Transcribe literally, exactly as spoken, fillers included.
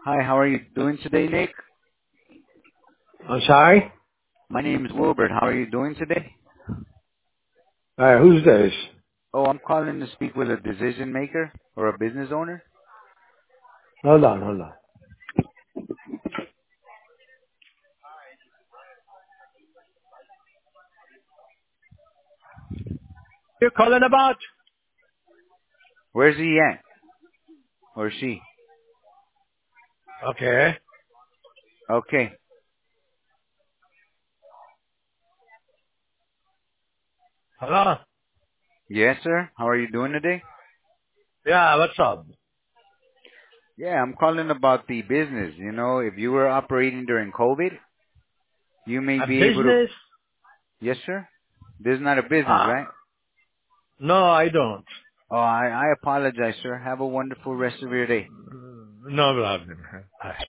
Hi, how are you doing today, Nick? I'm sorry? My name is Wilbert. How are you doing today? All right, who's this? Oh, I'm calling to speak with a decision maker or a business owner. Hold on, hold on. You're calling about? Where's he at? Or she? Okay. Okay. Hello? Yes, sir. How are you doing today? Yeah, what's up? Yeah, I'm calling about the business. You know, if you were operating during COVID, you may A be able to... business? Yes, sir? This is not a business, Uh, right? no, I don't. Oh, I, I apologize, sir. Have a wonderful rest of your day. No problem. Bye.